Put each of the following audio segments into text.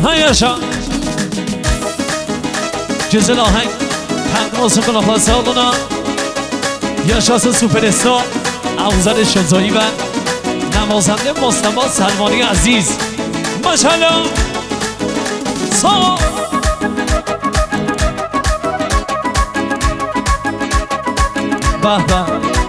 Hay yaşa. Güzel aheng. Perde olsun kulaklar sağlığına. Yaşasın süperstar Avzar Şazایی و نوازنده مصطفی سلمانی عزیز. ماشاءالله. سا به به.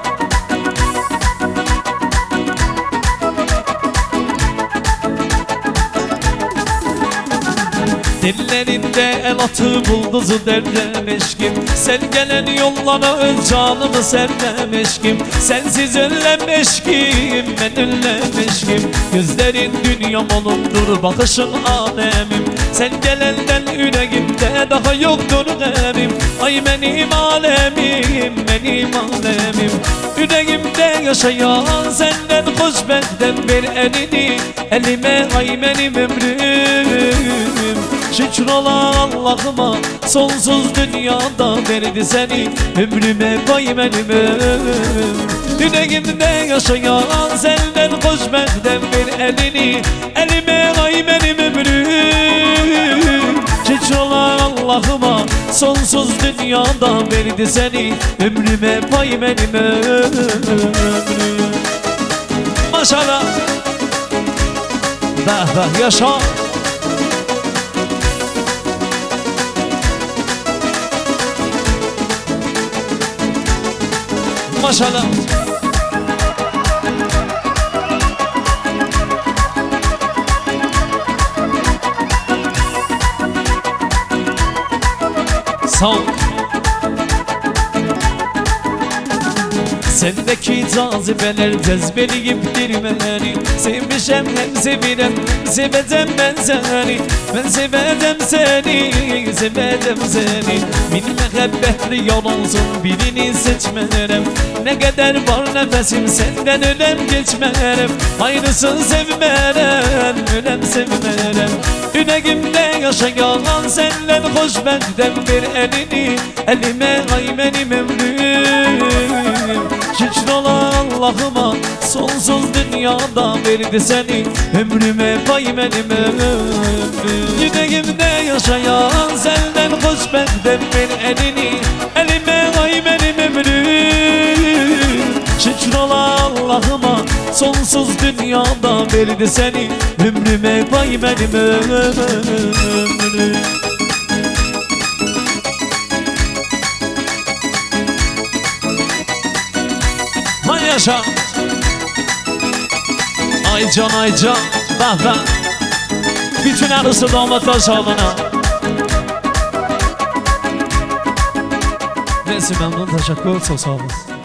Dillerinde el atı bulduzu derlemiş kim? Sen gelen yollara öz canımı serlemiş kim? Sensiz öllemiş kim? Ben öllemiş kim? Gözlerin dünyam olundur, bakışın alemim. Sen gelenden yüreğimde daha yoktur gemim. Ay benim alemim, benim alemim. Yüreğimde yaşayan senden hoşbeften bir elini elime, ay benim ömrüm. Şükür ola Allah'ıma sonsuz dünyada verdi seni ömrüme, pay benim ömrüm. Yüreğimde yaşayan senden hoşbeften bir elini elime, ay benim ömrüm. Şükür ola Allah'ıma sonsuz dünyada verdi seni ömrüme, pay benim ömrüm. Maşallah. Bah yaşa. Maşallah. Sağ ol. Sendeki cazibeler cezbeleyip dirmeni. Sevmişem hem sevirem, seveceğim ben seni. Ben seveceğim seni, seveceğim seni. Min mehabbetli yol olsun birini seçmelerem. Ne kadar var nefesim senden ölem geçmerem. Aynısın sevmerem, ölem sevmerem. Yüreğimde yaşayan senden hoşbeften bir elini elime, ay benim ömrüm. Şükür ola Allah'ıma sonsuz dünyada verdi seni ömrüme, pay benim ömrüm. Yüreğimde yaşayan senden hoşbeften bir elini elime, ay benim ömrüm. Şükür ola Allah'ıma sonsuz dünyada verdi seni ömrüme, pay benim ömrüm. Hay yaşa. Ay can ay can. Bah bah. Bütün arısı damatlar sağlığına. Neyse memnun, teşekkür, çok sağ olun.